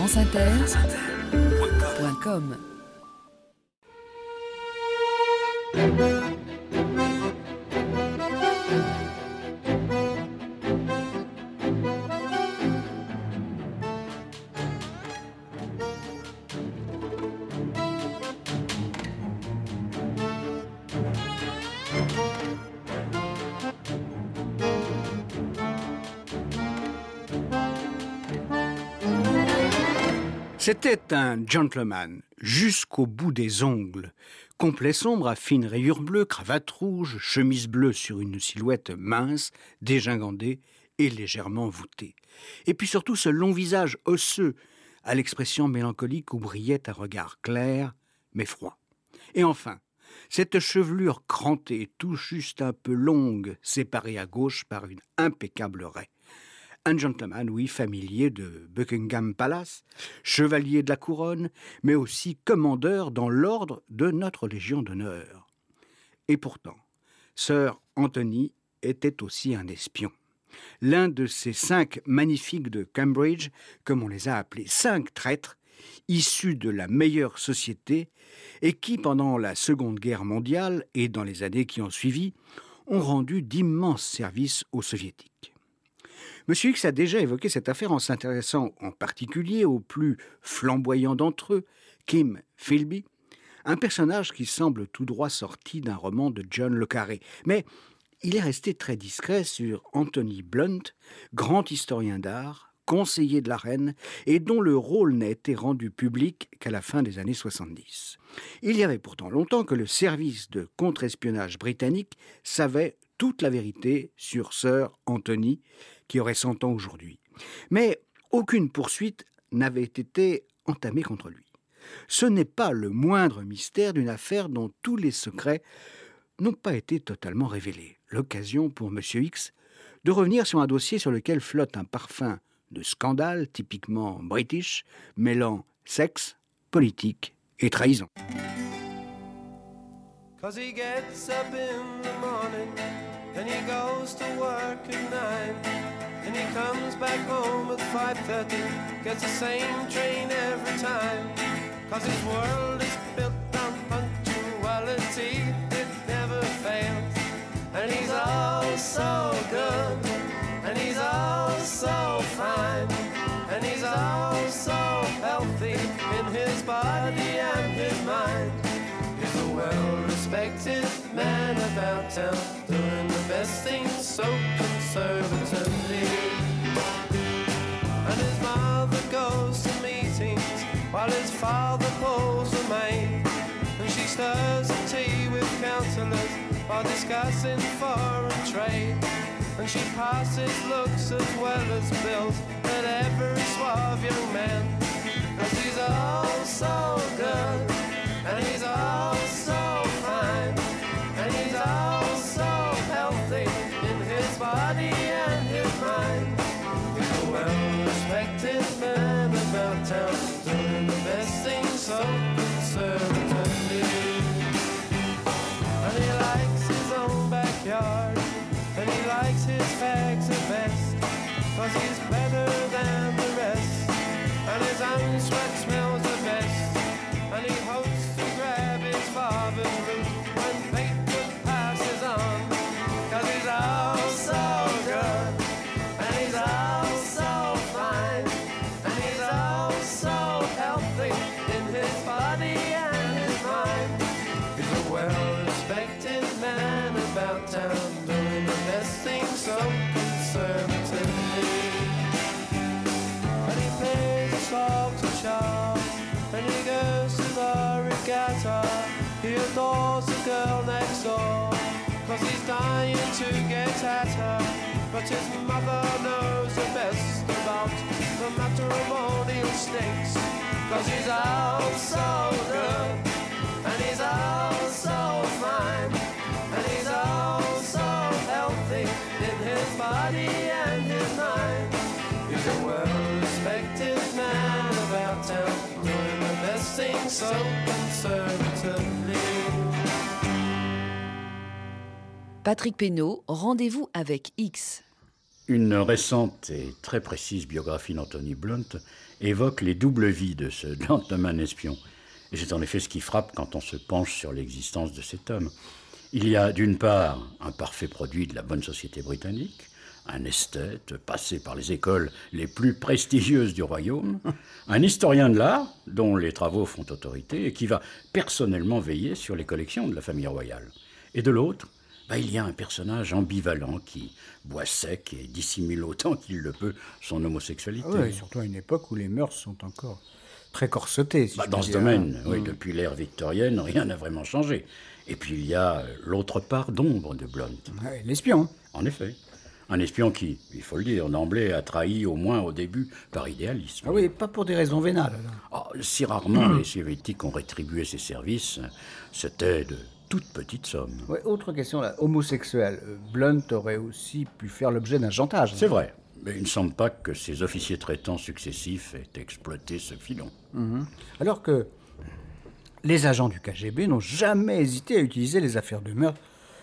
franceinter.com. C'était un gentleman, jusqu'au bout des ongles. Complet sombre à fines rayures bleues, cravate rouge, chemise bleue sur une silhouette mince, dégingandée et légèrement voûtée. Et puis surtout ce long visage osseux, à l'expression mélancolique où brillait un regard clair, mais froid. Et enfin, cette chevelure crantée, tout juste un peu longue, séparée à gauche par une impeccable raie. Un gentleman, oui, familier de Buckingham Palace, chevalier de la couronne, mais aussi commandeur dans l'ordre de notre Légion d'honneur. Et pourtant, Sir Anthony était aussi un espion. L'un de ces 5 magnifiques de Cambridge, comme on les a appelés, 5 traîtres, issus de la meilleure société, et qui, pendant la Seconde Guerre mondiale et dans les années qui ont suivi, ont rendu d'immenses services aux Soviétiques. M. X a déjà évoqué cette affaire en s'intéressant en particulier au plus flamboyant d'entre eux, Kim Philby, un personnage qui semble tout droit sorti d'un roman de John le Carré. Mais il est resté très discret sur Anthony Blunt, grand historien d'art, conseiller de la reine, et dont le rôle n'a été rendu public qu'à la fin des années 70. Il y avait pourtant longtemps que le service de contre-espionnage britannique savait toute la vérité sur Sir Anthony, qui aurait 100 ans aujourd'hui. Mais aucune poursuite n'avait été entamée contre lui. Ce n'est pas le moindre mystère d'une affaire dont tous les secrets n'ont pas été totalement révélés. L'occasion pour M. X de revenir sur un dossier sur lequel flotte un parfum de scandale typiquement british, mêlant sexe, politique et trahison. 'Cause he gets up in the morning and he goes to work at 9 and he comes back home at 5:30, gets the same train every time. 'Cause his world is built on punctuality, it never fails. And he's all so good, and he's all so fine, and he's all so healthy in his body and his mind. He's a well-respected man about town, doing the best things so conservatively. And his mother goes to meetings while his father pulls the maid, and she stirs the tea with counsellors while discussing foreign trade. And she passes looks as well as bills at every suave young man. 'Cause he's all so good, and he's all so fine, and he's all so healthy in his body and his mind. He's a well-respected man about town, doing the best things so conservatively. And he likes his own backyard, and he likes his fags the best, 'cause he's better than the rest, and his own sweat smells the best, and he hopes to grab his father's root when paper passes on. 'Cause he's all so good, and he's all so fine, and he's all so healthy in his body and his mind. He's a well-respected man about town, doing the best things so conservatively. And he pays his salt to Charles, and he goes to the regatta. He adores the girl next door, 'cause he's dying to get at her. But his mother knows the best about the matrimonial stakes. 'Cause he's all so good, and he's all so fine, and he's all so healthy in his body and his mind. He's a well-respected man about town, doing the best things so conservatively. Patrick Pénaud, rendez-vous avec X. Une récente et très précise biographie d'Anthony Blunt évoque les doubles vies de ce gentleman espion. Et c'est en effet ce qui frappe quand on se penche sur l'existence de cet homme. Il y a d'une part un parfait produit de la bonne société britannique, un esthète passé par les écoles les plus prestigieuses du royaume, un historien de l'art dont les travaux font autorité et qui va personnellement veiller sur les collections de la famille royale. Et de l'autre, il y a un personnage ambivalent qui boit sec et dissimule autant qu'il le peut son homosexualité. Ah ouais, surtout à une époque où les mœurs sont encore très corsetées. Si dans ce domaine, oui, depuis l'ère victorienne, rien n'a vraiment changé. Et puis il y a l'autre part d'ombre de Blunt. Ouais, l'espion. En effet. Un espion qui, il faut le dire, d'emblée a trahi au moins au début par idéalisme. Ah oui, pas pour des raisons vénales. Si rarement les soviétiques ont rétribué ses services, c'était de toute petite somme. Ouais, autre question là, homosexuel. Blunt aurait aussi pu faire l'objet d'un chantage. C'est vrai, mais il ne semble pas que ses officiers traitants successifs aient exploité ce filon. Alors que les agents du KGB n'ont jamais hésité à utiliser les affaires de meurtre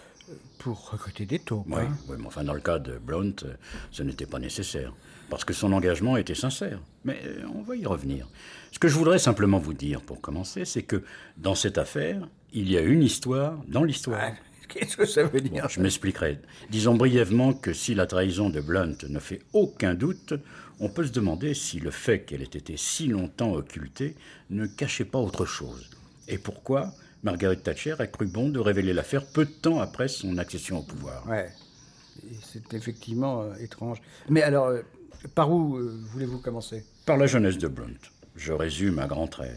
pour recruter des taupes. Oui, mais enfin dans le cas de Blunt, ce n'était pas nécessaire, parce que son engagement était sincère. Mais on va y revenir. Ce que je voudrais simplement vous dire, pour commencer, c'est que dans cette affaire, il y a une histoire dans l'histoire. Ouais, qu'est-ce que ça veut dire? Je m'expliquerai. Disons brièvement que si la trahison de Blunt ne fait aucun doute, on peut se demander si le fait qu'elle ait été si longtemps occultée ne cachait pas autre chose. Et pourquoi Margaret Thatcher a cru bon de révéler l'affaire peu de temps après son accession au pouvoir. Ouais, et c'est effectivement étrange. Mais alors, par où voulez-vous commencer? Par la jeunesse de Blunt. Je résume à grands traits.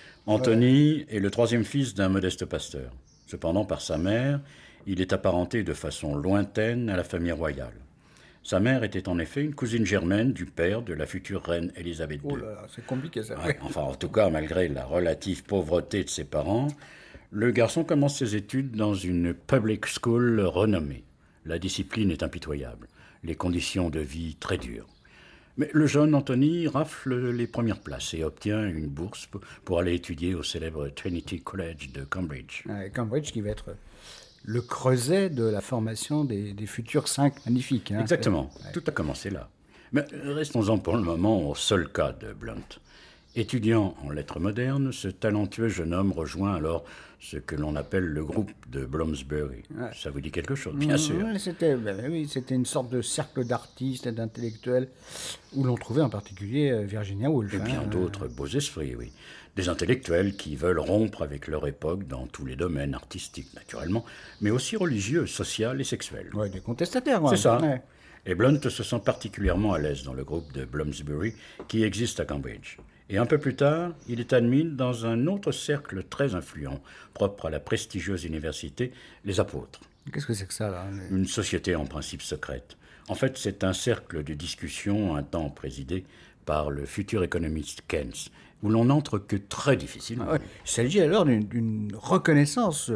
Anthony est le troisième fils d'un modeste pasteur. Cependant, par sa mère, il est apparenté de façon lointaine à la famille royale. Sa mère était en effet une cousine germaine du père de la future reine Élisabeth II. Oh là là, c'est compliqué ça. Ouais, enfin, en tout cas, malgré la relative pauvreté de ses parents, le garçon commence ses études dans une public school renommée. La discipline est impitoyable, les conditions de vie très dures. Mais le jeune Anthony rafle les premières places et obtient une bourse pour aller étudier au célèbre Trinity College de Cambridge. Cambridge qui va être le creuset de la formation des futurs 5 magnifiques. Exactement, tout a commencé là. Mais restons-en pour le moment au seul cas de Blunt. Étudiant en lettres modernes, ce talentueux jeune homme rejoint alors ce que l'on appelle le groupe de Bloomsbury. Ouais. Ça vous dit quelque chose, bien sûr. C'était une sorte de cercle d'artistes et d'intellectuels où l'on trouvait en particulier Virginia Woolf. Et bien d'autres beaux esprits, oui. Des intellectuels qui veulent rompre avec leur époque dans tous les domaines artistiques, naturellement, mais aussi religieux, social et sexuels. Oui, des contestataires. C'est ça. Ouais. Et Blunt se sent particulièrement à l'aise dans le groupe de Bloomsbury qui existe à Cambridge. Et un peu plus tard, il est admis dans un autre cercle très influent, propre à la prestigieuse université, les Apôtres. Qu'est-ce que c'est que ça, là? Une société en principe secrète. En fait, c'est un cercle de discussion un temps présidé par le futur économiste Keynes, où l'on n'entre que très difficilement. Ah ouais. Il s'agit alors d'une reconnaissance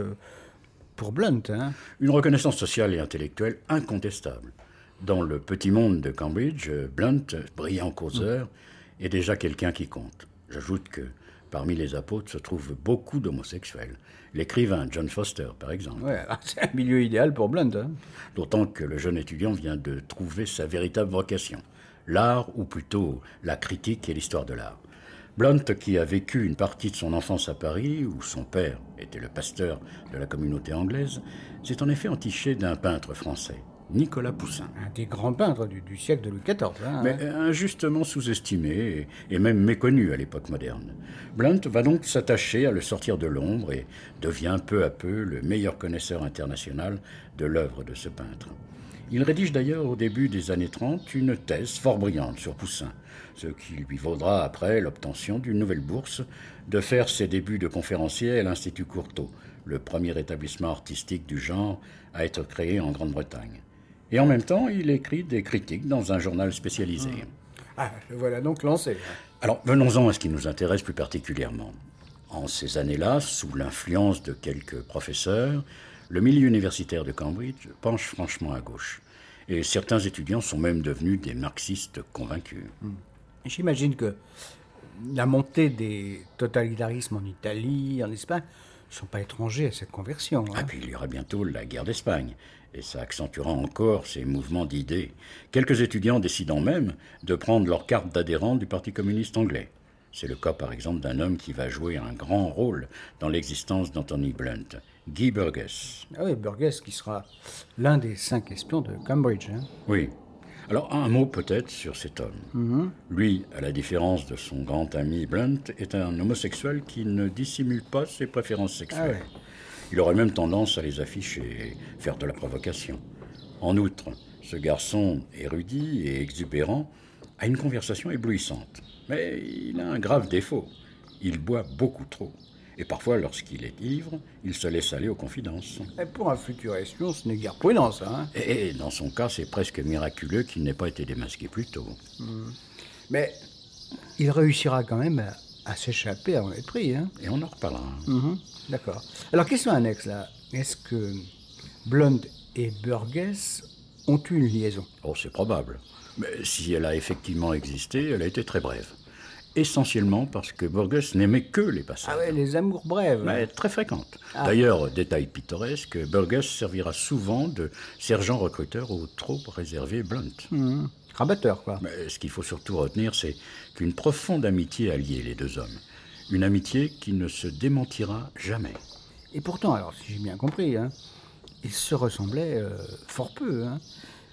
pour Blunt. Une reconnaissance sociale et intellectuelle incontestable. Dans le petit monde de Cambridge, Blunt, brillant causeur, est déjà quelqu'un qui compte. J'ajoute que parmi les apôtres se trouvent beaucoup d'homosexuels. L'écrivain John Foster, par exemple. Ouais, c'est un milieu idéal pour Blunt. D'autant que le jeune étudiant vient de trouver sa véritable vocation. L'art, ou plutôt la critique et l'histoire de l'art. Blunt, qui a vécu une partie de son enfance à Paris, où son père était le pasteur de la communauté anglaise, s'est en effet entiché d'un peintre français, Nicolas Poussin. Un des grands peintres du siècle de Louis XIV. Mais injustement sous-estimé et même méconnu à l'époque moderne. Blunt va donc s'attacher à le sortir de l'ombre et devient peu à peu le meilleur connaisseur international de l'œuvre de ce peintre. Il rédige d'ailleurs au début des années 30 une thèse fort brillante sur Poussin, ce qui lui vaudra après l'obtention d'une nouvelle bourse de faire ses débuts de conférencier à l'Institut Courtauld, le premier établissement artistique du genre à être créé en Grande-Bretagne. Et en même temps, il écrit des critiques dans un journal spécialisé. Ah, le voilà donc lancé. Alors, venons-en à ce qui nous intéresse plus particulièrement. En ces années-là, sous l'influence de quelques professeurs, le milieu universitaire de Cambridge penche franchement à gauche. Et certains étudiants sont même devenus des marxistes convaincus. J'imagine que la montée des totalitarismes en Italie, en Espagne, ne sont pas étrangers à cette conversion. Ah, puis il y aura bientôt la guerre d'Espagne, et ça accentuera encore ces mouvements d'idées. Quelques étudiants décidant même de prendre leur carte d'adhérent du Parti communiste anglais. C'est le cas par exemple d'un homme qui va jouer un grand rôle dans l'existence d'Anthony Blunt, Guy Burgess. Ah oui, Burgess qui sera l'un des 5 espions de Cambridge. Oui. Alors un mot peut-être sur cet homme. Lui, à la différence de son grand ami Blunt, est un homosexuel qui ne dissimule pas ses préférences sexuelles. Ah ouais. Il aurait même tendance à les afficher et faire de la provocation. En outre, ce garçon érudit et exubérant a une conversation éblouissante. Mais il a un grave défaut. Il boit beaucoup trop. Et parfois, lorsqu'il est ivre, il se laisse aller aux confidences. Et pour un futur espion, ce n'est guère prudent, ça. Hein. Et dans son cas, c'est presque miraculeux qu'il n'ait pas été démasqué plus tôt. Mais il réussira quand même à s'échapper avant d'être pris. Hein. Et on en reparlera. D'accord. Alors, question annexe, là. Est-ce que Blunt et Burgess ont eu une liaison? Oh, c'est probable. Mais si elle a effectivement existé, elle a été très brève. Essentiellement parce que Burgess n'aimait que les passades. Ah ouais, les amours brèves. Mais très fréquentes. D'ailleurs, détail pittoresque, Burgess servira souvent de sergent recruteur aux troupes réservées Blunt. Rabatteur, quoi. Mais ce qu'il faut surtout retenir, c'est qu'une profonde amitié a lié les deux hommes. Une amitié qui ne se démentira jamais. Et pourtant, alors, si j'ai bien compris, hein, ils se ressemblaient fort peu. Hein.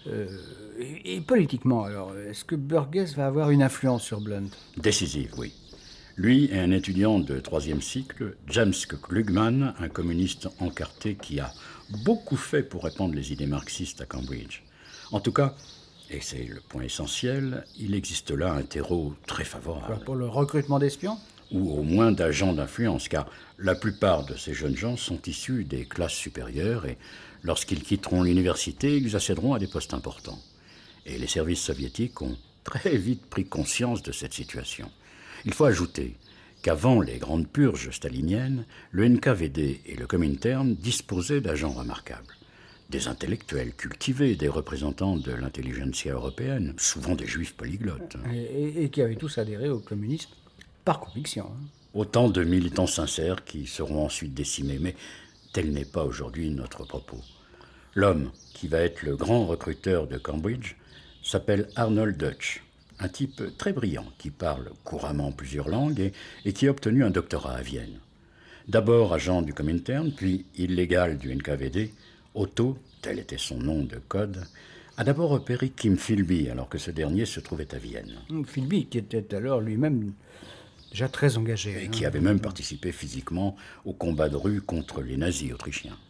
Et politiquement, alors, est-ce que Burgess va avoir une influence sur Blunt? Décisive, oui. Lui est un étudiant de 3e cycle, James Klugman, un communiste encarté qui a beaucoup fait pour répandre les idées marxistes à Cambridge. En tout cas, et c'est le point essentiel, il existe là un terreau très favorable. Pour le recrutement d'espions? Ou au moins d'agents d'influence, car la plupart de ces jeunes gens sont issus des classes supérieures et lorsqu'ils quitteront l'université, ils accéderont à des postes importants. Et les services soviétiques ont très vite pris conscience de cette situation. Il faut ajouter qu'avant les grandes purges staliniennes, le NKVD et le Comintern disposaient d'agents remarquables. Des intellectuels cultivés, des représentants de l'intelligentsia européenne, souvent des juifs polyglottes. Et qui avaient tous adhéré au communisme par conviction. Hein. Autant de militants sincères qui seront ensuite décimés, mais tel n'est pas aujourd'hui notre propos. L'homme qui va être le grand recruteur de Cambridge s'appelle Arnold Deutsch, un type très brillant qui parle couramment plusieurs langues et qui a obtenu un doctorat à Vienne. D'abord agent du Comintern, puis illégal du NKVD, Otto, tel était son nom de code, a d'abord repéré Kim Philby alors que ce dernier se trouvait à Vienne. Philby, qui était alors lui-même déjà très engagé. Et qui avait même participé physiquement au combat de rue contre les nazis autrichiens.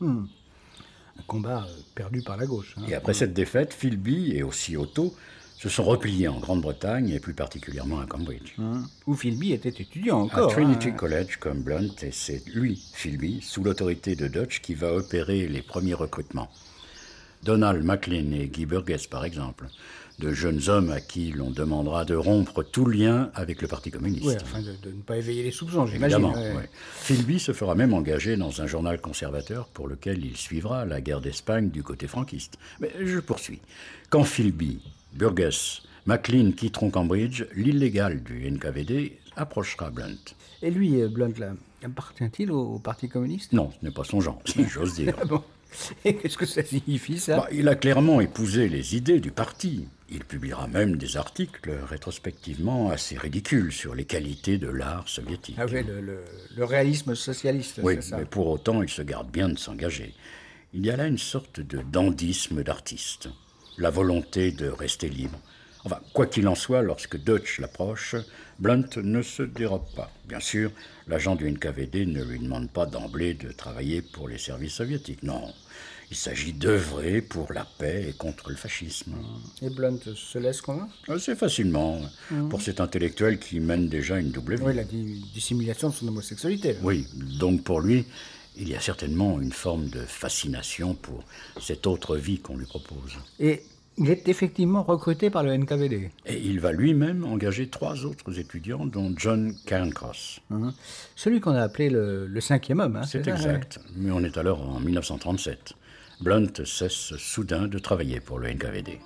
Un combat perdu par la gauche. Hein. Et après cette défaite, Philby et aussi Otto se sont repliés en Grande-Bretagne et plus particulièrement à Cambridge. Où Philby était étudiant encore. À Trinity College comme Blunt, et c'est lui, Philby, sous l'autorité de Deutsch, qui va opérer les premiers recrutements. Donald Maclean et Guy Burgess, par exemple, de jeunes hommes à qui l'on demandera de rompre tout lien avec le Parti communiste. Oui, afin de ne pas éveiller les soupçons, j'imagine. Évidemment, ouais. Philby se fera même engager dans un journal conservateur pour lequel il suivra la guerre d'Espagne du côté franquiste. Mais je poursuis. Quand Philby, Burgess, Maclean quitteront Cambridge, l'illégal du NKVD approchera Blunt. Et lui, Blunt, là, appartient-il au Parti communiste? Non, ce n'est pas son genre, si j'ose dire. Bon. Et qu'est-ce que ça signifie, ça? Il a clairement épousé les idées du parti. Il publiera même des articles rétrospectivement assez ridicules sur les qualités de l'art soviétique. Ah oui, le réalisme socialiste, oui, c'est ça. Mais pour autant, il se garde bien de s'engager. Il y a là une sorte de dandysme d'artiste, la volonté de rester libre. Enfin, quoi qu'il en soit, lorsque Deutsch l'approche, Blunt ne se dérobe pas. Bien sûr, l'agent du NKVD ne lui demande pas d'emblée de travailler pour les services soviétiques. Non, il s'agit d'œuvrer pour la paix et contre le fascisme. Et Blunt se laisse convaincre? Assez facilement, pour cet intellectuel qui mène déjà une double vie. Oui, la dissimulation de son homosexualité. Là. Oui, donc pour lui, il y a certainement une forme de fascination pour cette autre vie qu'on lui propose. Et il est effectivement recruté par le NKVD. Et il va lui-même engager 3 autres étudiants, dont John Cairncross. Celui qu'on a appelé le 5e homme. Hein, c'est ça, exact, mais on est alors en 1937. Blunt cesse soudain de travailler pour le NKVD.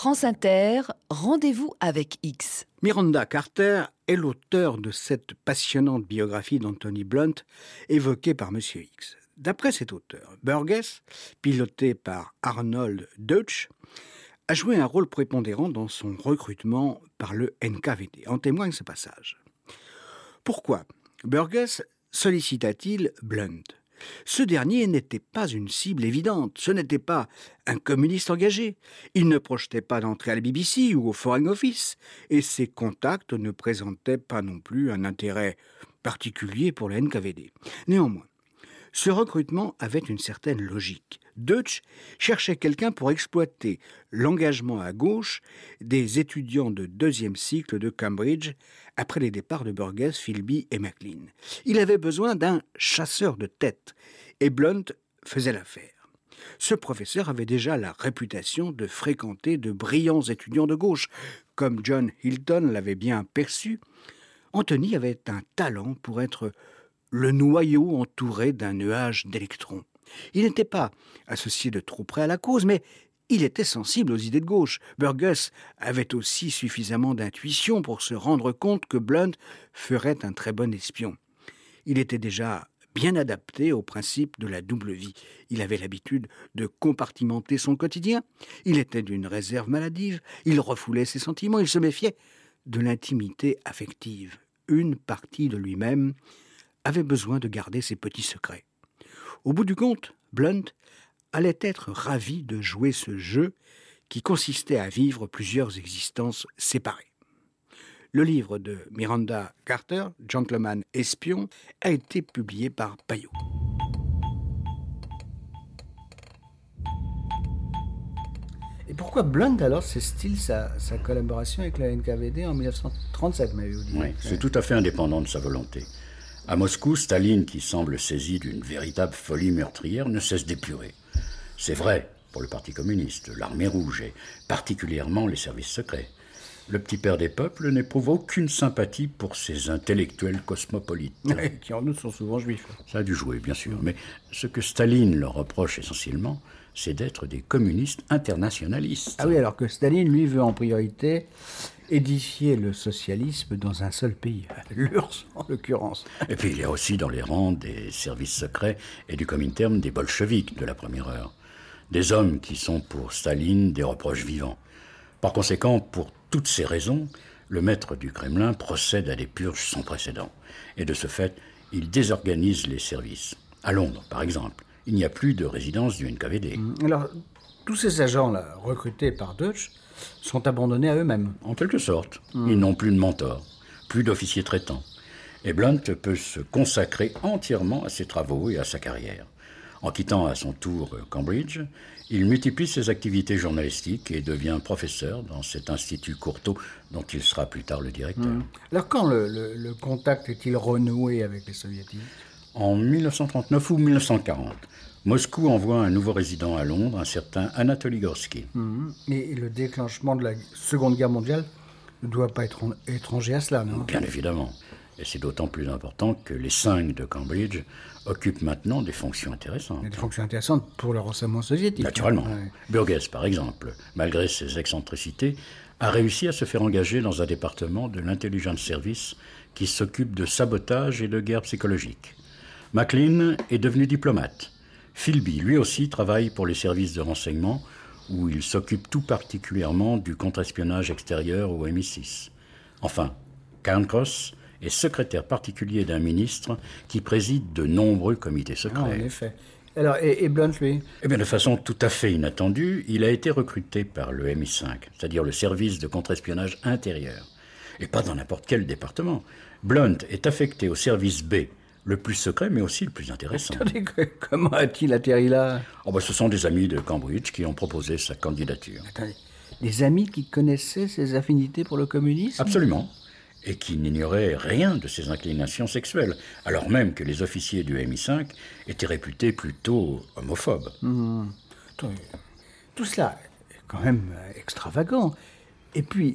France Inter, rendez-vous avec X. Miranda Carter est l'auteur de cette passionnante biographie d'Anthony Blunt évoquée par Monsieur X. D'après cet auteur, Burgess, piloté par Arnold Deutsch, a joué un rôle prépondérant dans son recrutement par le NKVD. En témoigne ce passage. Pourquoi Burgess sollicita-t-il Blunt ? Ce dernier n'était pas une cible évidente, ce n'était pas un communiste engagé. Il ne projetait pas d'entrer à la BBC ou au Foreign Office, et ses contacts ne présentaient pas non plus un intérêt particulier pour le NKVD. Néanmoins, ce recrutement avait une certaine logique. Deutsch cherchait quelqu'un pour exploiter l'engagement à gauche des étudiants de deuxième cycle de Cambridge après les départs de Burgess, Philby et Maclean. Il avait besoin d'un chasseur de tête et Blunt faisait l'affaire. Ce professeur avait déjà la réputation de fréquenter de brillants étudiants de gauche. Comme John Hilton l'avait bien perçu, Anthony avait un talent pour être le noyau entouré d'un nuage d'électrons. Il n'était pas associé de trop près à la cause, mais il était sensible aux idées de gauche. Burgess avait aussi suffisamment d'intuition pour se rendre compte que Blunt ferait un très bon espion. Il était déjà bien adapté au principe de la double vie. Il avait l'habitude de compartimenter son quotidien. Il était d'une réserve maladive. Il refoulait ses sentiments. Il se méfiait de l'intimité affective. Une partie de lui-même avait besoin de garder ses petits secrets. Au bout du compte, Blunt allait être ravi de jouer ce jeu qui consistait à vivre plusieurs existences séparées. Le livre de Miranda Carter, Gentleman Espion, a été publié par Payot. Et pourquoi Blunt, alors, cesse-t-il sa collaboration avec la NKVD en 1937, m'avez-vous dit ? Oui, c'est tout à fait indépendant de sa volonté. À Moscou, Staline, qui semble saisi d'une véritable folie meurtrière, ne cesse d'épurer. C'est vrai pour le Parti communiste, l'armée rouge et particulièrement les services secrets. Le petit père des peuples n'éprouve aucune sympathie pour ces intellectuels cosmopolites. Oui, qui en outre sont souvent juifs. Ça a dû jouer, bien sûr. Mais ce que Staline leur reproche essentiellement, c'est d'être des communistes internationalistes. Ah oui, alors que Staline, lui, veut en priorité édifier le socialisme dans un seul pays, l'URSS en l'occurrence. Et puis il y a aussi dans les rangs des services secrets et du Comintern des bolcheviks de la première heure. Des hommes qui sont pour Staline des reproches vivants. Par conséquent, pour toutes ces raisons, le maître du Kremlin procède à des purges sans précédent. Et de ce fait, il désorganise les services. À Londres, par exemple, il n'y a plus de résidence du NKVD. Alors, tous ces agents-là, recrutés par Deutsch, sont abandonnés à eux-mêmes. En quelque sorte. Ils n'ont plus de mentor, plus d'officiers traitants. Et Blunt peut se consacrer entièrement à ses travaux et à sa carrière. En quittant à son tour Cambridge, il multiplie ses activités journalistiques et devient professeur dans cet institut Courtauld dont il sera plus tard le directeur. Alors quand le contact est-il renoué avec les soviétiques ? En 1939 ou 1940, Moscou envoie un nouveau résident à Londres, un certain Anatoly Gorsky. Mais le déclenchement de la Seconde Guerre mondiale ne doit pas être étranger à cela, non ? Bien évidemment. Et c'est d'autant plus important que les 5 de Cambridge occupent maintenant des fonctions intéressantes. Il y a des fonctions intéressantes pour le renseignement soviétique. Naturellement. Ouais. Burgess, par exemple, malgré ses excentricités, a réussi à se faire engager dans un département de l'intelligence service qui s'occupe de sabotage et de guerre psychologique. Maclean est devenu diplomate. Philby, lui aussi, travaille pour les services de renseignement où il s'occupe tout particulièrement du contre-espionnage extérieur au MI6. Enfin, Cairncross est secrétaire particulier d'un ministre qui préside de nombreux comités secrets. En effet. Alors, et Blunt, lui ? Eh bien, de façon tout à fait inattendue, il a été recruté par le MI5, c'est-à-dire le service de contre-espionnage intérieur. Et pas dans n'importe quel département. Blunt est affecté au service B, le plus secret, mais aussi le plus intéressant. Attendez, comment a-t-il atterri là ? Ce sont des amis de Cambridge qui ont proposé sa candidature. Attendez, des amis qui connaissaient ses affinités pour le communisme ? Absolument. Et qui n'ignoraient rien de ses inclinations sexuelles, alors même que les officiers du MI5 étaient réputés plutôt homophobes. Attendez, tout cela est quand même extravagant. Et puis,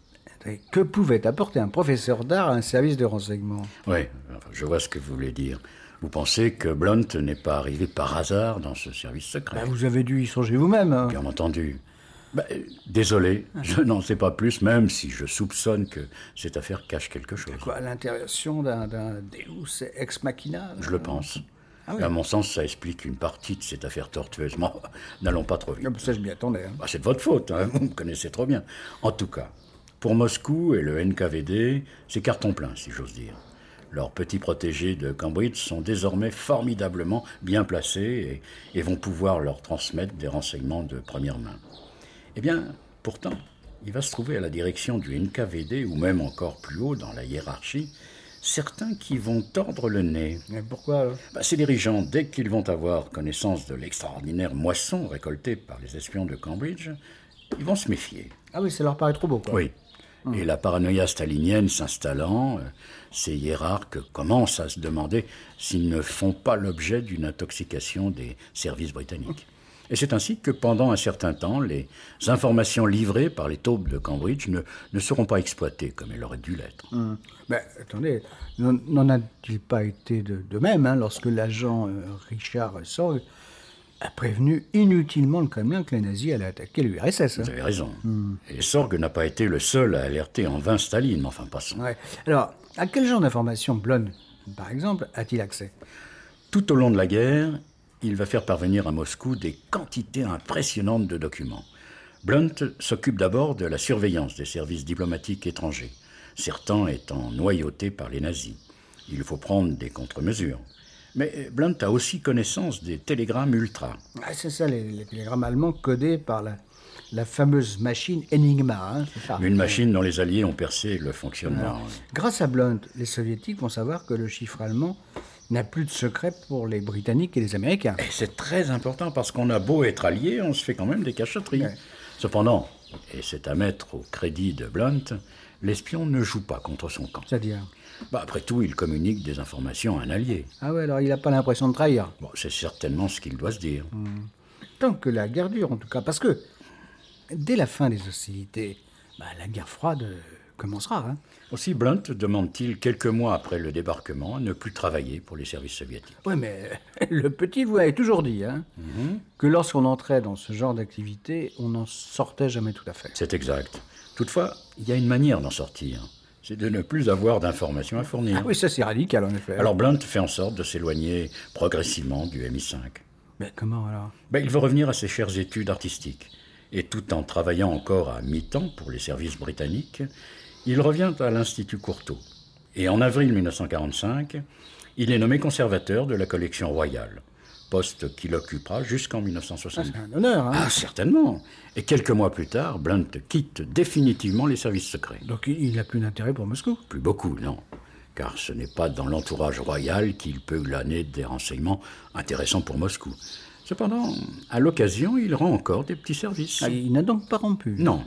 que pouvait apporter un professeur d'art à un service de renseignement ? Oui, je vois ce que vous voulez dire. Vous pensez que Blunt n'est pas arrivé par hasard dans ce service secret ? Vous avez dû y songer vous-même. Bien entendu. Désolé, je n'en sais pas plus, même si je soupçonne que cette affaire cache quelque chose. Quoi, l'intervention d'un Deus ex machina? Je le pense. Ah oui. Et à mon sens, ça explique une partie de cette affaire tortueuse. Mais n'allons pas trop vite. Ça, je m'y attendais. Hein. C'est de votre faute, hein, vous me connaissez trop bien. En tout cas, pour Moscou et le NKVD, c'est carton plein, si j'ose dire. Leurs petits protégés de Cambridge sont désormais formidablement bien placés et vont pouvoir leur transmettre des renseignements de première main. Eh bien, pourtant, il va se trouver à la direction du NKVD, ou même encore plus haut dans la hiérarchie, certains qui vont tordre le nez. Mais pourquoi alors? Ces dirigeants, dès qu'ils vont avoir connaissance de l'extraordinaire moisson récoltée par les espions de Cambridge, ils vont se méfier. Ah oui, ça leur paraît trop beau, quoi. Oui. Et la paranoïa stalinienne s'installant, ces hiérarques commencent à se demander s'ils ne font pas l'objet d'une intoxication des services britanniques. Et c'est ainsi que pendant un certain temps, les informations livrées par les taupes de Cambridge ne seront pas exploitées comme elles auraient dû l'être. Mais attendez, n'en a-t-il pas été de même lorsque l'agent Richard Sorg a prévenu inutilement le Kremlin que les nazis allaient attaquer l'URSS? Vous avez raison. Et Sorg n'a pas été le seul à alerter en vain Staline, mais enfin passons. Ouais. Alors, à quel genre d'informations Blond, par exemple, a-t-il accès? Tout au long de la guerre, il va faire parvenir à Moscou des quantités impressionnantes de documents. Blunt s'occupe d'abord de la surveillance des services diplomatiques étrangers, certains étant noyautés par les nazis. Il faut prendre des contre-mesures. Mais Blunt a aussi connaissance des télégrammes ultra. Ah, c'est ça, les télégrammes allemands codés par la fameuse machine Enigma. C'est ça. Une machine dont les Alliés ont percé le fonctionnement. Alors, grâce à Blunt, les Soviétiques vont savoir que le chiffre allemand n'a plus de secret pour les Britanniques et les Américains. Et c'est très important parce qu'on a beau être alliés, on se fait quand même des cachotteries. Ouais. Cependant, et c'est à mettre au crédit de Blunt, l'espion ne joue pas contre son camp. C'est-à-dire? Après tout, il communique des informations à un allié. Ah ouais, alors il n'a pas l'impression de trahir. C'est certainement ce qu'il doit se dire. Tant que la guerre dure, en tout cas. Parce que, dès la fin des hostilités, la guerre froide commencera. Aussi, Blunt demande-t-il, quelques mois après le débarquement, à ne plus travailler pour les services soviétiques. Oui, mais le petit vous avait toujours dit que lorsqu'on entrait dans ce genre d'activité, on n'en sortait jamais tout à fait. C'est exact. Toutefois, il y a une manière d'en sortir. C'est de ne plus avoir d'informations à fournir. Ah oui, ça c'est radical en effet. Alors Blunt fait en sorte de s'éloigner progressivement du MI5. Mais comment alors? Il veut revenir à ses chères études artistiques. Et tout en travaillant encore à mi-temps pour les services britanniques, il revient à l'Institut Courtauld. Et en avril 1945, il est nommé conservateur de la collection royale, poste qu'il occupera jusqu'en 1960. C'est un honneur. Certainement. Et quelques mois plus tard, Blunt quitte définitivement les services secrets. Donc il n'a plus d'intérêt pour Moscou? Plus beaucoup, non. Car ce n'est pas dans l'entourage royal qu'il peut glaner des renseignements intéressants pour Moscou. Cependant, à l'occasion, il rend encore des petits services. Il n'a donc pas rompu? Non.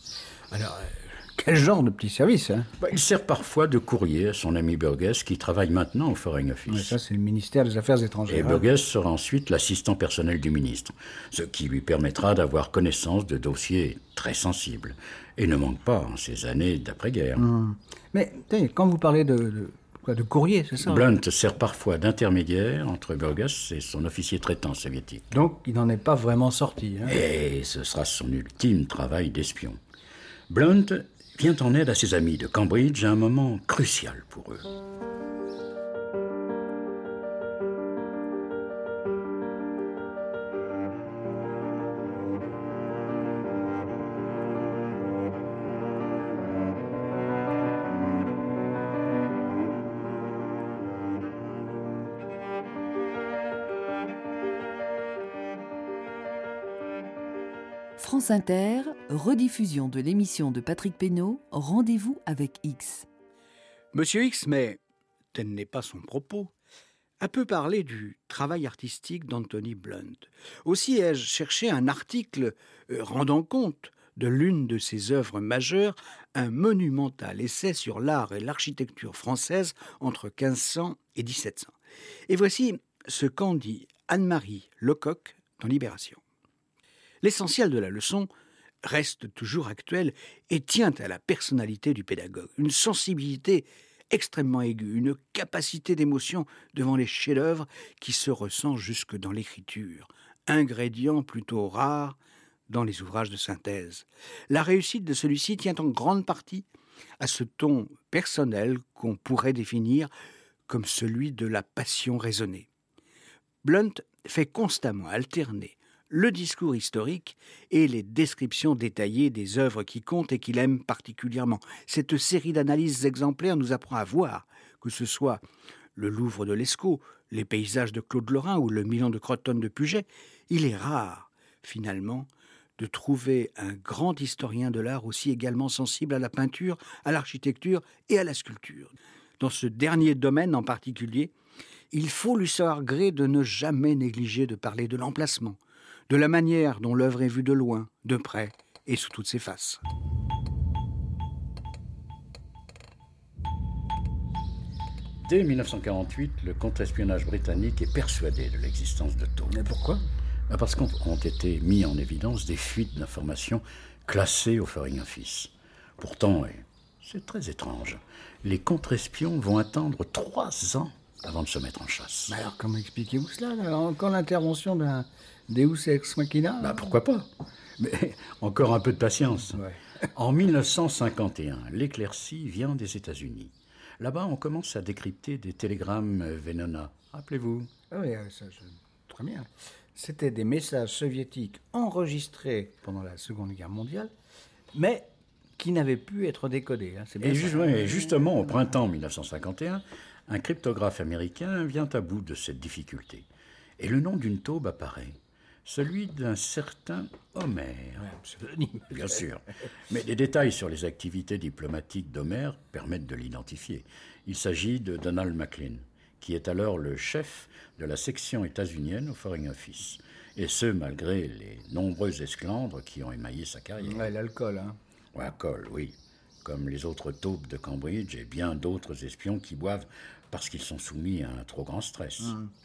Alors, quel genre de petits services Il sert parfois de courrier à son ami Burgess, qui travaille maintenant au Foreign Office. Oui, ça, c'est le ministère des Affaires étrangères. Et Burgess sera ensuite l'assistant personnel du ministre, ce qui lui permettra d'avoir connaissance de dossiers très sensibles. Et ne manque pas en ces années d'après-guerre. Mais, quand vous parlez de courrier, c'est ça? Blunt sert parfois d'intermédiaire entre Burgess et son officier traitant soviétique. Donc, il n'en est pas vraiment sorti. Et ce sera son ultime travail d'espion. Blunt vient en aide à ses amis de Cambridge à un moment crucial pour eux. France Inter, rediffusion de l'émission de Patrick Pénaud, Rendez-vous avec X. Monsieur X, mais tel n'est pas son propos, a peu parlé du travail artistique d'Anthony Blunt. Aussi ai-je cherché un article rendant compte de l'une de ses œuvres majeures, un monumental essai sur l'art et l'architecture française entre 1500 et 1700. Et voici ce qu'en dit Anne-Marie Lecoq dans Libération. L'essentiel de la leçon reste toujours actuel et tient à la personnalité du pédagogue, une sensibilité extrêmement aiguë, une capacité d'émotion devant les chefs-d'œuvre qui se ressent jusque dans l'écriture, ingrédient plutôt rare dans les ouvrages de synthèse. La réussite de celui-ci tient en grande partie à ce ton personnel qu'on pourrait définir comme celui de la passion raisonnée. Blunt fait constamment alterner le discours historique et les descriptions détaillées des œuvres qui comptent et qu'il aime particulièrement. Cette série d'analyses exemplaires nous apprend à voir, que ce soit le Louvre de Lescaut, les paysages de Claude Lorrain ou le Milan de Crotone de Puget, il est rare, finalement, de trouver un grand historien de l'art aussi également sensible à la peinture, à l'architecture et à la sculpture. Dans ce dernier domaine en particulier, il faut lui savoir gré de ne jamais négliger de parler de l'emplacement, de la manière dont l'œuvre est vue de loin, de près et sous toutes ses faces. Dès 1948, le contre-espionnage britannique est persuadé de l'existence de taupes. Mais pourquoi ? Parce qu'ont été mis en évidence des fuites d'informations classées au Foreign Office. Pourtant, et c'est très étrange, les contre-espions vont attendre 3 ans avant de se mettre en chasse. Alors comment expliquez-vous cela ? Alors, encore l'intervention d'un Deus ex machina ? Pourquoi pas ? Mais encore un peu de patience. Ouais. En 1951, l'éclaircie vient des États-Unis. Là-bas, on commence à décrypter des télégrammes Venona. Rappelez-vous ? Oui, très bien. C'était des messages soviétiques enregistrés pendant la Seconde Guerre mondiale, mais qui n'avaient pu être décodés. C'est bien et justement, au printemps 1951, un cryptographe américain vient à bout de cette difficulté. Et le nom d'une taube apparaît, celui d'un certain Homer. Pseudonyme. Bien sûr. Mais les détails sur les activités diplomatiques d'Homer permettent de l'identifier. Il s'agit de Donald Maclean, qui est alors le chef de la section états-unienne au Foreign Office. Et ce, malgré les nombreuses esclandres qui ont émaillé sa carrière. Ouais, l'alcool, hein. Ouais, alcool, oui. Comme les autres taupes de Cambridge et bien d'autres espions qui boivent parce qu'ils sont soumis à un trop grand stress.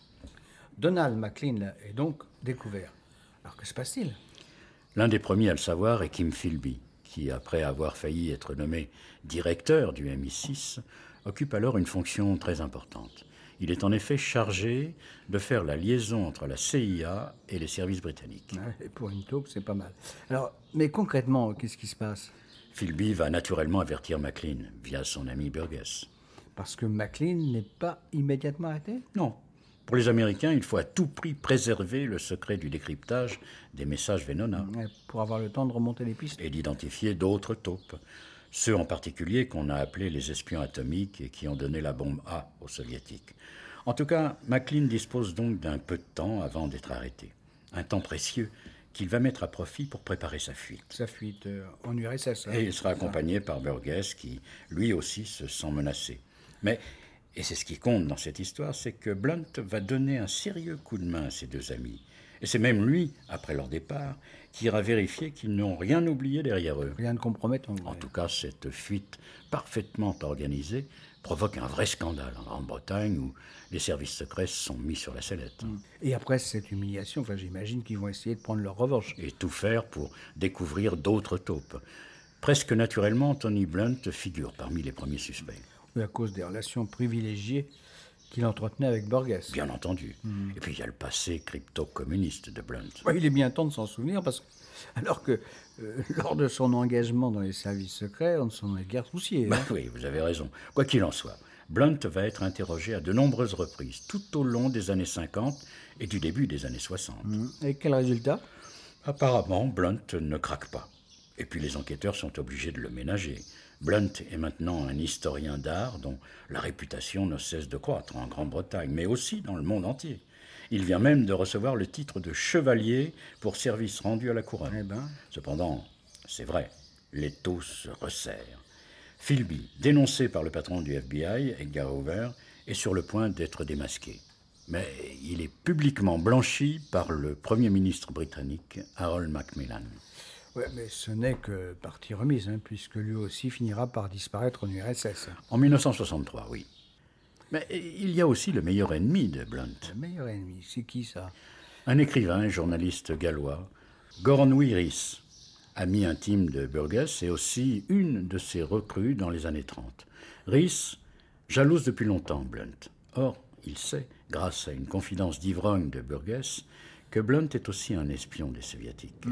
Donald Maclean est donc découvert. Alors que se passe-t-il ? L'un des premiers à le savoir est Kim Philby, qui, après avoir failli être nommé directeur du MI6, occupe alors une fonction très importante. Il est en effet chargé de faire la liaison entre la CIA et les services britanniques. Et pour une taupe, c'est pas mal. Alors, mais concrètement, qu'est-ce qui se passe ? Philby va naturellement avertir Maclean via son ami Burgess. Parce que Maclean n'est pas immédiatement arrêté ? Non. Pour les Américains, il faut à tout prix préserver le secret du décryptage des messages Venona. Pour avoir le temps de remonter les pistes. Et d'identifier d'autres taupes. Ceux en particulier qu'on a appelés les espions atomiques et qui ont donné la bombe A aux Soviétiques. En tout cas, Maclean dispose donc d'un peu de temps avant d'être arrêté. Un temps précieux qu'il va mettre à profit pour préparer sa fuite. Sa fuite en URSS. Et il sera accompagné par Burgess qui, lui aussi, se sent menacé. Mais, et c'est ce qui compte dans cette histoire, c'est que Blunt va donner un sérieux coup de main à ses deux amis. Et c'est même lui, après leur départ, qui ira vérifier qu'ils n'ont rien oublié derrière eux. Rien de compromettant. En tout cas, cette fuite parfaitement organisée provoque un vrai scandale en Grande-Bretagne où les services secrets sont mis sur la sellette. Et après cette humiliation, j'imagine qu'ils vont essayer de prendre leur revanche. Et tout faire pour découvrir d'autres taupes. Presque naturellement, Tony Blunt figure parmi les premiers suspects. Oui, à cause des relations privilégiées qu'il entretenait avec Burgess. Bien entendu. Et puis il y a le passé crypto-communiste de Blunt. Ouais, il est bien temps de s'en souvenir parce que, alors que lors de son engagement dans les services secrets, on ne s'en est guère soucié. Oui, vous avez raison. Quoi qu'il en soit, Blunt va être interrogé à de nombreuses reprises tout au long des années 50 et du début des années 60. Et quel résultat ? Apparemment, Blunt ne craque pas. Et puis les enquêteurs sont obligés de le ménager. Blunt est maintenant un historien d'art dont la réputation ne cesse de croître en Grande-Bretagne, mais aussi dans le monde entier. Il vient même de recevoir le titre de chevalier pour service rendu à la couronne. Cependant, c'est vrai, l'étau se resserre. Philby, dénoncé par le patron du FBI, Edgar Hoover, est sur le point d'être démasqué. Mais il est publiquement blanchi par le Premier ministre britannique, Harold Macmillan. Oui, mais ce n'est que partie remise, puisque lui aussi finira par disparaître en URSS. En 1963, oui. Mais il y a aussi le meilleur ennemi de Blunt. Le meilleur ennemi, c'est qui ça ? Un écrivain et journaliste gallois, Goronwy Rhys, ami intime de Burgess et aussi une de ses recrues dans les années 30. Rhys jalouse depuis longtemps Blunt. Or, il sait, grâce à une confidence d'ivrogne de Burgess, que Blunt est aussi un espion des Soviétiques.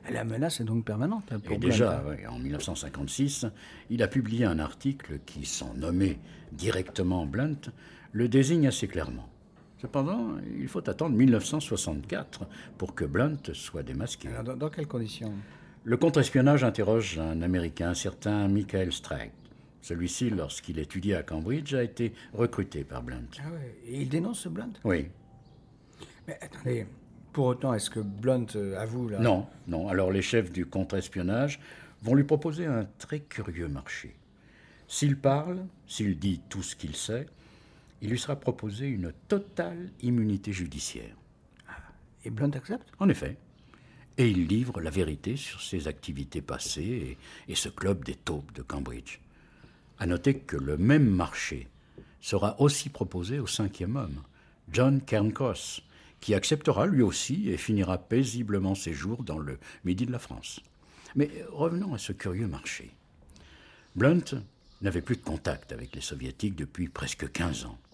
La menace est donc permanente pour Et Blunt. déjà, oui, en 1956, il a publié un article qui, sans nommer directement Blunt, le désigne assez clairement. Cependant, il faut attendre 1964 pour que Blunt soit démasqué. Alors, dans quelles conditions? Le contre-espionnage interroge un Américain, un certain Michael Stracke. Celui-ci, lorsqu'il étudiait à Cambridge, a été recruté par Blunt. Ah ouais. Et il dénonce ce Blunt? Oui. Mais attendez, pour autant, est-ce que Blunt avoue là? Non, non. Alors les chefs du contre-espionnage vont lui proposer un très curieux marché. S'il parle, s'il dit tout ce qu'il sait, il lui sera proposé une totale immunité judiciaire. Et Blunt accepte? En effet. Et il livre la vérité sur ses activités passées et ce club des taupes de Cambridge. À noter que le même marché sera aussi proposé au 5e homme, John Cairncross, qui acceptera lui aussi et finira paisiblement ses jours dans le midi de la France. Mais revenons à ce curieux marché. Blunt n'avait plus de contact avec les soviétiques depuis presque 15 ans.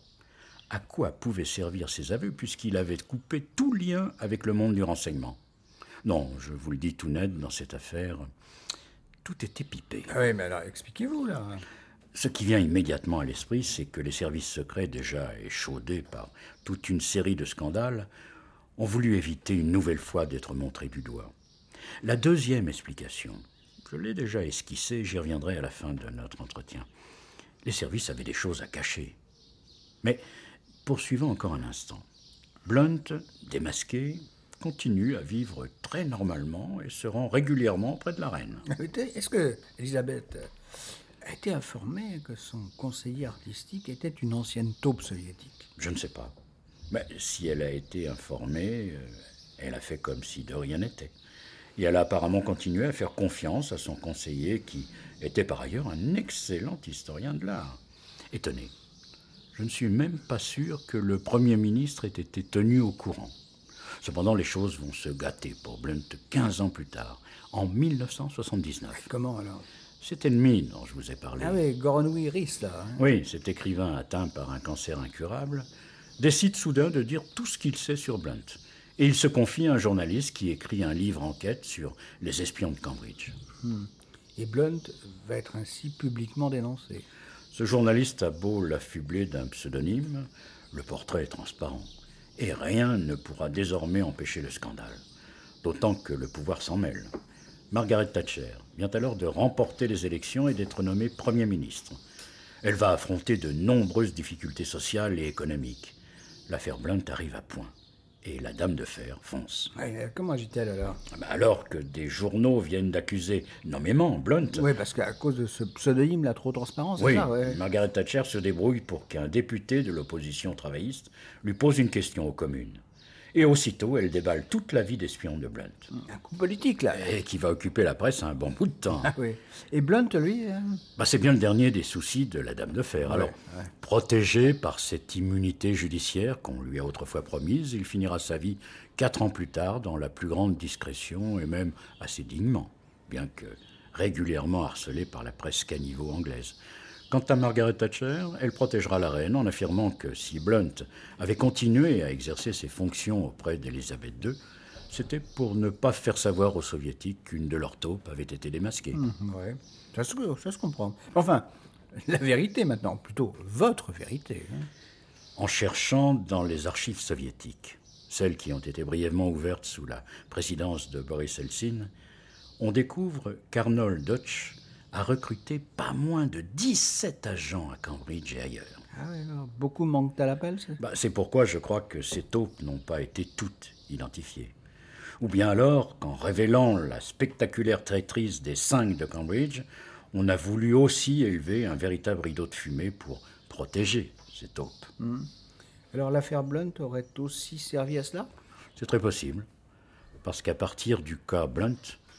À quoi pouvaient servir ses aveux puisqu'il avait coupé tout lien avec le monde du renseignement? Non, je vous le dis tout net, dans cette affaire, tout était pipé. Ah oui, mais alors expliquez-vous là. Ce qui vient immédiatement à l'esprit, c'est que les services secrets, déjà échaudés par toute une série de scandales, ont voulu éviter une nouvelle fois d'être montrés du doigt. La deuxième explication, je l'ai déjà esquissée, j'y reviendrai à la fin de notre entretien. Les services avaient des choses à cacher. Mais poursuivons encore un instant. Blunt, démasqué, continue à vivre très normalement et se rend régulièrement près de la reine. Est-ce que Elisabeth a été informée que son conseiller artistique était une ancienne taupe soviétique? Je ne sais pas. Mais si elle a été informée, elle a fait comme si de rien n'était. Et elle a apparemment continué à faire confiance à son conseiller qui était par ailleurs un excellent historien de l'art. Étonné. Je ne suis même pas sûr que le Premier ministre ait été tenu au courant. Cependant, les choses vont se gâter pour Blunt 15 ans plus tard, en 1979. Comment alors? Cet ennemi dont je vous ai parlé, Ah oui, Goronwy Rhys là. Hein? oui, cet écrivain atteint par un cancer incurable, décide soudain de dire tout ce qu'il sait sur Blunt. Et il se confie à un journaliste qui écrit un livre enquête sur les espions de Cambridge. Et Blunt va être ainsi publiquement dénoncé. Ce journaliste a beau l'affubler d'un pseudonyme, le portrait est transparent. Et rien ne pourra désormais empêcher le scandale. D'autant que le pouvoir s'en mêle. Margaret Thatcher vient alors de remporter les élections et d'être nommée Premier ministre. Elle va affronter de nombreuses difficultés sociales et économiques. L'affaire Blunt arrive à point. Et la dame de fer fonce. Ouais, comment agit-elle alors? Alors que des journaux viennent d'accuser nommément Blunt... Oui, parce qu'à cause de ce pseudonyme là trop transparent, c'est Oui, ça, ouais. Margaret Thatcher se débrouille pour qu'un député de l'opposition travailliste lui pose une question aux communes. Et aussitôt, elle déballe toute la vie d'espion de Blunt. Un coup politique là. Et qui va occuper la presse un bon bout de temps. Ah oui. Et Blunt, lui C'est bien le dernier des soucis de la dame de fer. Alors, protégé par cette immunité judiciaire qu'on lui a autrefois promise, il finira sa vie 4 ans plus tard dans la plus grande discrétion et même assez dignement, bien que régulièrement harcelé par la presse caniveau anglaise. Quant à Margaret Thatcher, elle protégera la reine en affirmant que si Blunt avait continué à exercer ses fonctions auprès d'Élisabeth II, c'était pour ne pas faire savoir aux soviétiques qu'une de leurs taupes avait été démasquée. Ouais, ça se comprend. Enfin, la vérité maintenant, plutôt votre vérité. Hein. En cherchant dans les archives soviétiques, celles qui ont été brièvement ouvertes sous la présidence de Boris Eltsine, on découvre qu'Arnold Deutsch a recruté pas moins de 17 agents à Cambridge et ailleurs. Ah oui, alors, beaucoup manquent à l'appel, C'est pourquoi je crois que ces taupes n'ont pas été toutes identifiées. Ou bien alors, qu'en révélant la spectaculaire traîtrise des 5 de Cambridge, on a voulu aussi élever un véritable rideau de fumée pour protéger ces taupes. Alors l'affaire Blunt aurait aussi servi à cela? C'est très possible, parce qu'à partir du cas Blunt,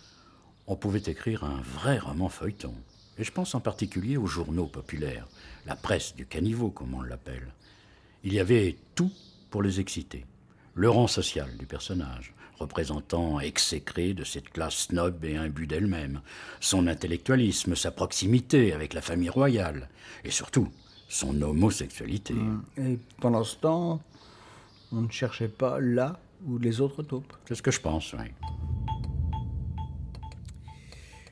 on pouvait écrire un vrai roman feuilleton. Et je pense en particulier aux journaux populaires, la presse du caniveau, comme on l'appelle. Il y avait tout pour les exciter. Le rang social du personnage, représentant exécré de cette classe snob et imbue d'elle-même, son intellectualisme, sa proximité avec la famille royale, et surtout son homosexualité. Et pendant ce temps, on ne cherchait pas là où les autres taupes. C'est ce que je pense, oui.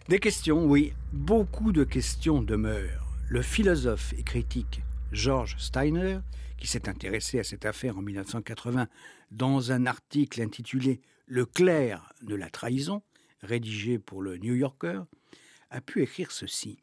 Des questions, oui, beaucoup de questions demeurent. Le philosophe et critique George Steiner, qui s'est intéressé à cette affaire en 1980 dans un article intitulé « Le clerc de la trahison », rédigé pour le New Yorker, a pu écrire ceci.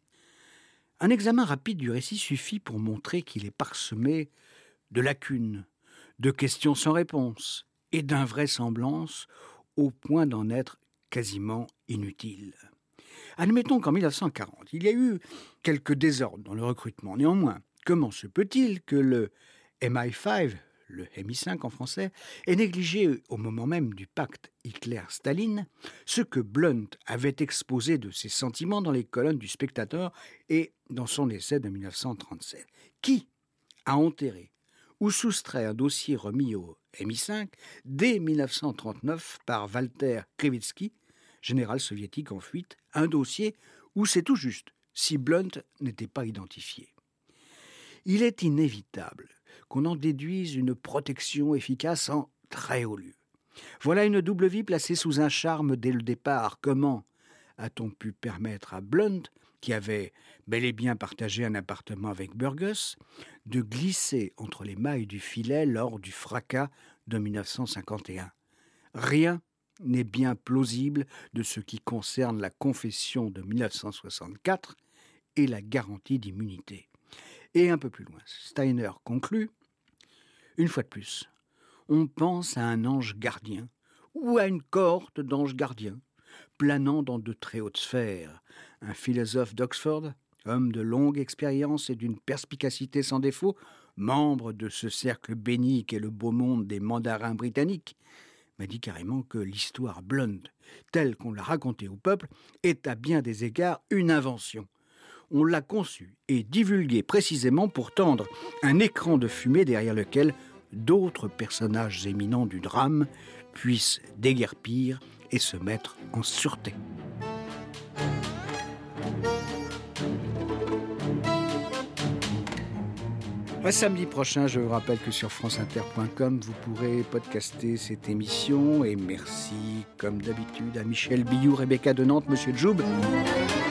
Un examen rapide du récit suffit pour montrer qu'il est parsemé de lacunes, de questions sans réponse et d'invraisemblances au point d'en être quasiment inutile. Admettons qu'en 1940, il y a eu quelques désordres dans le recrutement. Néanmoins, comment se peut-il que le MI5, le MI5 en français, ait négligé au moment même du pacte Hitler-Staline ce que Blunt avait exposé de ses sentiments dans les colonnes du Spectateur et dans son essai de 1937 ? Qui a enterré ou soustrait un dossier remis au MI5 dès 1939 par Walter Krivitsky, général soviétique en fuite, un dossier où c'est tout juste si Blunt n'était pas identifié. Il est inévitable qu'on en déduise une protection efficace en très haut lieu. Voilà une double vie placée sous un charme dès le départ. Comment a-t-on pu permettre à Blunt, qui avait bel et bien partagé un appartement avec Burgess, de glisser entre les mailles du filet lors du fracas de 1951 ? Rien n'est bien plausible de ce qui concerne la confession de 1964 et la garantie d'immunité. Et un peu plus loin, Steiner conclut, une fois de plus, on pense à un ange gardien ou à une cohorte d'anges gardiens planant dans de très hautes sphères. Un philosophe d'Oxford, homme de longue expérience et d'une perspicacité sans défaut, membre de ce cercle béni qu'est le beau monde des mandarins britanniques, m'a dit carrément que l'histoire Blunt, telle qu'on l'a racontée au peuple, est à bien des égards une invention. On l'a conçue et divulguée précisément pour tendre un écran de fumée derrière lequel d'autres personnages éminents du drame puissent déguerpir et se mettre en sûreté. Samedi prochain, je vous rappelle que sur franceinter.com, vous pourrez podcaster cette émission. Et merci, comme d'habitude, à Michel Billou, Rebecca de Nantes, Monsieur Joub.